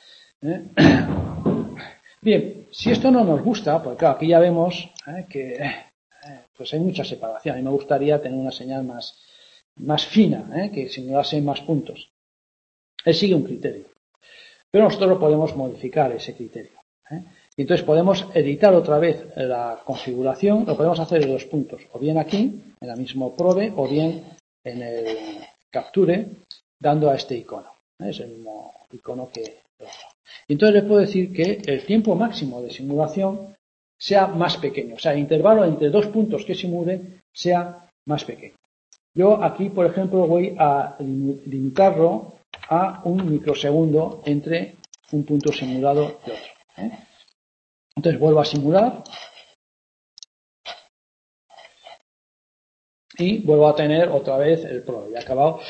Bien, si esto no nos gusta, pues claro, aquí ya vemos que pues hay mucha separación. A mí me gustaría tener una señal más fina, que simulase más puntos. Él sigue un criterio, pero nosotros lo podemos modificar ese criterio. Y entonces podemos editar otra vez la configuración, lo podemos hacer en los puntos, o bien aquí, en el mismo probe, o bien en el capture, dando a este icono. Es el mismo icono que otro. Y entonces le puedo decir que el tiempo máximo de simulación sea más pequeño, o sea, el intervalo entre dos puntos que simule sea más pequeño. Yo aquí, por ejemplo, voy a limitarlo a 1 microsegundo entre un punto simulado y otro. Entonces vuelvo a simular y vuelvo a tener otra vez el probe. Ya he acabado.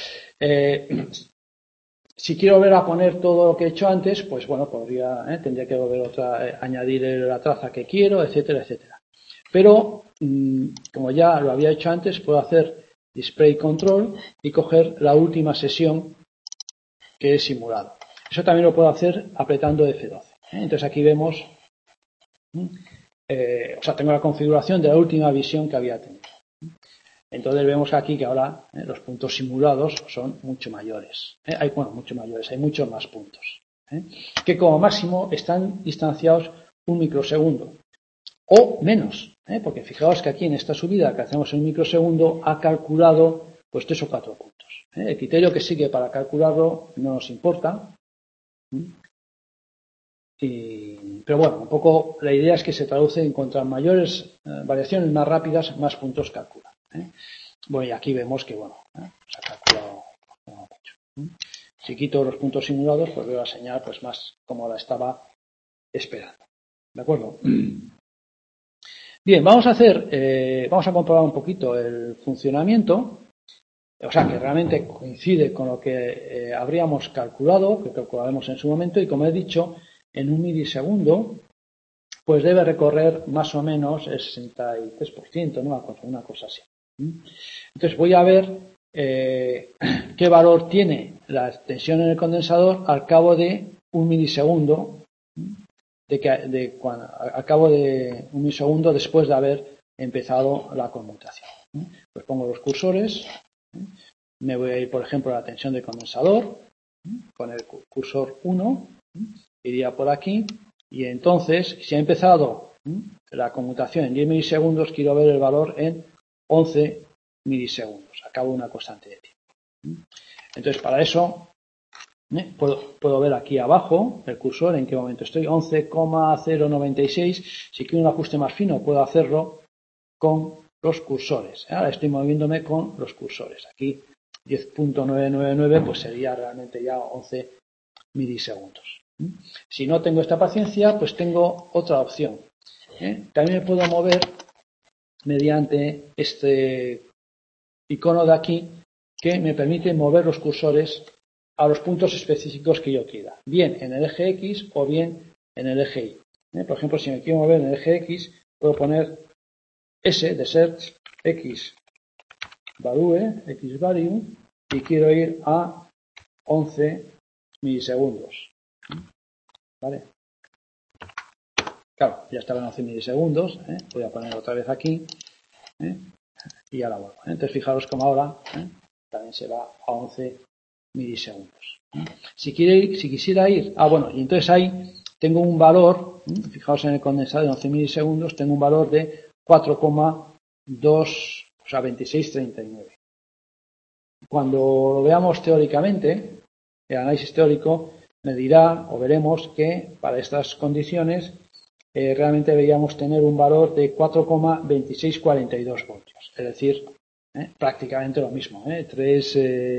Si quiero volver a poner todo lo que he hecho antes, pues bueno, tendría que volver añadir la traza que quiero, etcétera, etcétera. Pero, como ya lo había hecho antes, puedo hacer Display Control y coger la última sesión que he simulado. Eso también lo puedo hacer apretando F12. Entonces aquí vemos, tengo la configuración de la última visión que había tenido. Entonces vemos aquí que ahora los puntos simulados son mucho mayores. Hay muchos más puntos. Que como máximo están distanciados 1 microsegundo. O menos, porque fijaos que aquí en esta subida que hacemos en 1 microsegundo ha calculado pues 3 o 4 puntos. El criterio que sigue para calcularlo no nos importa. Pero bueno, un poco la idea es que se traduce en contra mayores variaciones más rápidas, más puntos calcula. Bueno, y aquí vemos que se ha calculado mucho. Si quito los puntos simulados, pues veo la señal pues más como la estaba esperando. ¿De acuerdo? Bien, vamos a comprobar un poquito el funcionamiento, o sea, que realmente coincide con lo que habríamos calculado, que calcularemos en su momento, y como he dicho, en 1 milisegundo, pues debe recorrer más o menos el 63%, ¿no? Una cosa así. Entonces voy a ver qué valor tiene la tensión en el condensador al cabo de 1 milisegundo, al cabo de 1 milisegundo después de haber empezado la conmutación. Pues pongo los cursores, me voy a ir, por ejemplo, a la tensión del condensador, con el cursor 1, iría por aquí, y entonces, si ha empezado la conmutación en 10 milisegundos, quiero ver el valor en 11 milisegundos, a cabo de una constante de tiempo. Entonces, para eso, puedo ver aquí abajo el cursor en qué momento estoy, 11,096. Si quiero un ajuste más fino, puedo hacerlo con los cursores. Ahora estoy moviéndome con los cursores. Aquí 10.999 pues sería realmente ya 11 milisegundos. Si no tengo esta paciencia, pues tengo otra opción. También me puedo mover mediante este icono de aquí que me permite mover los cursores a los puntos específicos que yo quiera, bien en el eje X o bien en el eje Y. Por ejemplo, si me quiero mover en el eje X, puedo poner S de search X value, X value, y quiero ir a 11 milisegundos. ¿Vale? Claro, ya estaba en 11 milisegundos. Voy a poner otra vez aquí. Y ahora vuelvo. Entonces, fijaros como ahora también se va a 11 milisegundos. Si quisiera ir... y entonces ahí tengo un valor, fijaos en el condensador de 11 milisegundos, tengo un valor de 4,2, o sea, 26,39. Cuando lo veamos teóricamente, el análisis teórico me dirá, o veremos que para estas condiciones realmente deberíamos tener un valor de 4,2642 voltios. Es decir, prácticamente lo mismo,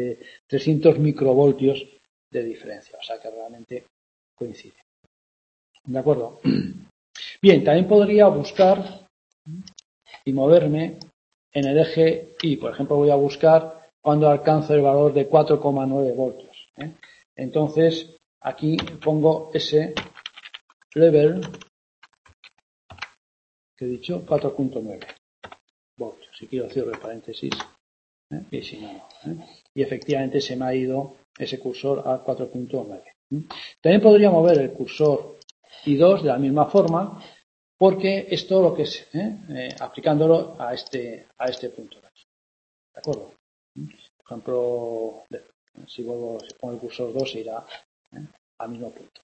300 microvoltios de diferencia. O sea que realmente coincide. ¿De acuerdo? Bien, también podría buscar y moverme en el eje Y. Por ejemplo, voy a buscar cuando alcanzo el valor de 4,9 voltios. Entonces, aquí pongo ese level que he dicho, 4,9 voltios. Si quiero cierro el paréntesis, y si no, no. Y efectivamente se me ha ido ese cursor a 4,9. También podría mover el cursor I2 de la misma forma, porque esto lo que es aplicándolo a este punto de aquí. ¿De acuerdo? Por ejemplo, si pongo el cursor 2 se irá al mismo punto.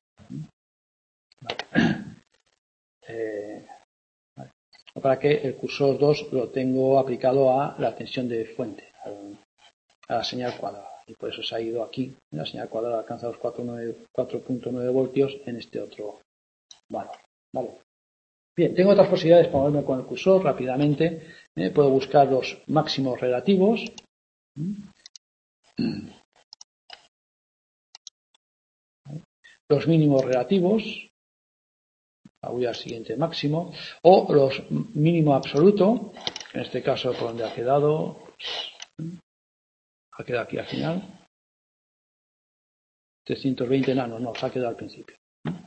Vale. Vale. Para que el cursor 2 lo tengo aplicado a la tensión de fuente, a la señal cuadrada. Y por eso se ha ido aquí. La señal cuadrada alcanza los 4,9 voltios en este otro valor. Vale. Bien, tengo otras posibilidades para moverme con el cursor rápidamente. Puedo buscar los máximos relativos. Los mínimos relativos. Voy al siguiente máximo. O los mínimo absoluto. En este caso, por donde ha quedado. Ha quedado aquí al final. 320 nanos, no, se ha quedado al principio.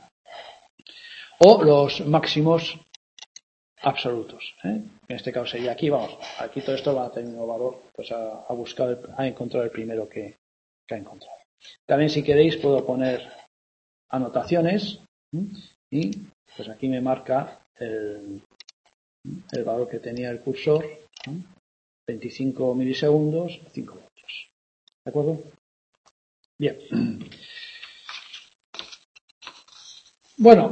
O los máximos absolutos. En este caso sería aquí, vamos, aquí todo esto va a tener un valor, pues a buscar, a encontrar el primero que ha encontrado. También si queréis puedo poner anotaciones y pues aquí me marca el valor que tenía el cursor, 25 milisegundos, 5 voltios. ¿De acuerdo? Bien. Bueno,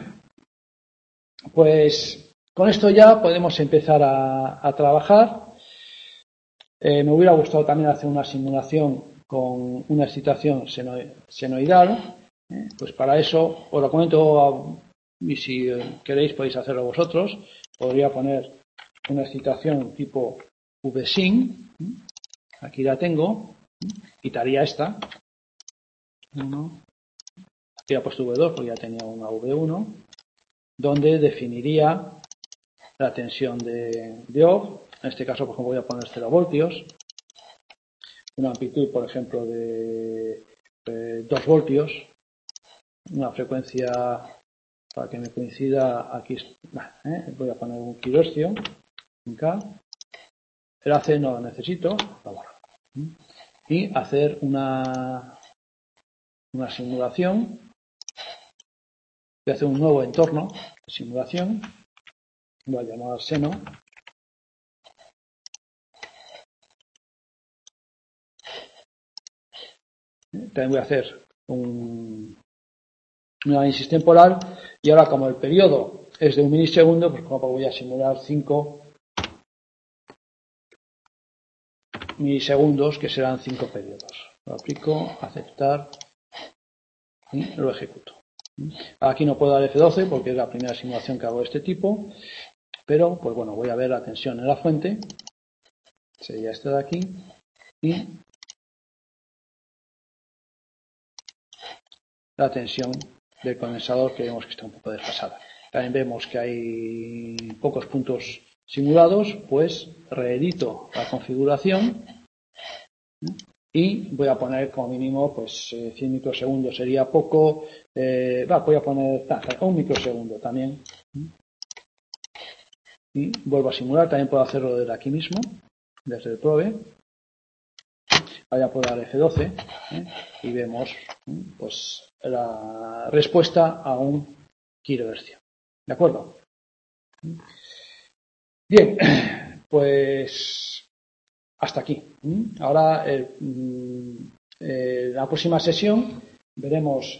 pues con esto ya podemos empezar a trabajar. Me hubiera gustado también hacer una simulación con una excitación senoidal. Pues para eso os lo comento y si queréis podéis hacerlo vosotros. Podría poner una excitación tipo V-SYN. Aquí la tengo. Quitaría esta. Aquí he puesto V2 porque ya tenía una V1. Donde definiría la tensión de Ohm. En este caso, por ejemplo, voy a poner 0 voltios. Una amplitud, por ejemplo, de 2 voltios. Una frecuencia, para que me coincida, aquí voy a poner un kilohercio, un K. El AC no lo necesito, lo borro. Y hacer una simulación. Voy a hacer un nuevo entorno de simulación. Voy a llamar seno. También voy a hacer un análisis temporal y ahora como el periodo es de 1 milisegundo, pues como voy a simular 5 milisegundos que serán 5 periodos. Lo aplico, aceptar y lo ejecuto. Aquí no puedo dar F12 porque es la primera simulación que hago de este tipo, pero pues bueno, voy a ver la tensión en la fuente, sería esta de aquí, y la tensión del condensador que vemos que está un poco desfasada. También vemos que hay pocos puntos simulados, pues reedito la configuración y voy a poner como mínimo pues 100 microsegundos sería poco, voy a poner 1 microsegundo también y vuelvo a simular. También puedo hacerlo desde aquí mismo, desde el probe. Voy a poner F12 y vemos pues la respuesta a 1 kilohercio. ¿De acuerdo? Bien, pues hasta aquí. Ahora, en la próxima sesión veremos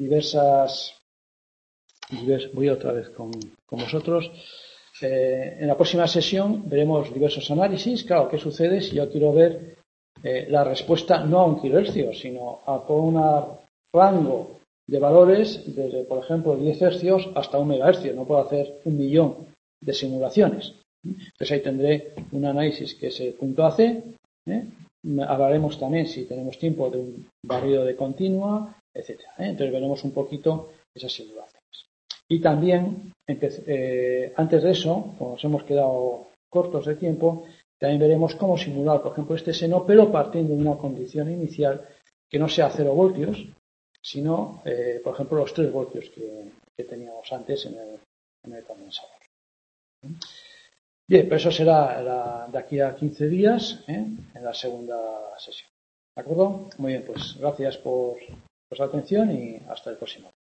voy otra vez con vosotros. En la próxima sesión veremos diversos análisis. Claro, ¿qué sucede si yo quiero ver la respuesta no a 1 kilohercio, sino a todo un rango de valores desde, por ejemplo, 10 hercios hasta 1 megahercio? No puedo hacer 1 millón de simulaciones. Entonces ahí tendré un análisis que es el punto AC. Hablaremos también, si tenemos tiempo, de un barrido de continua, etc. Entonces veremos un poquito esas simulaciones. Y también, antes de eso, como nos hemos quedado cortos de tiempo, también veremos cómo simular, por ejemplo, este seno, pero partiendo de una condición inicial que no sea 0 voltios, sino, por ejemplo, los 3 voltios que teníamos antes en el condensador. Bien, pero eso será de aquí a 15 días, en la segunda sesión. ¿De acuerdo? Muy bien, pues gracias por vuestra atención y hasta el próximo.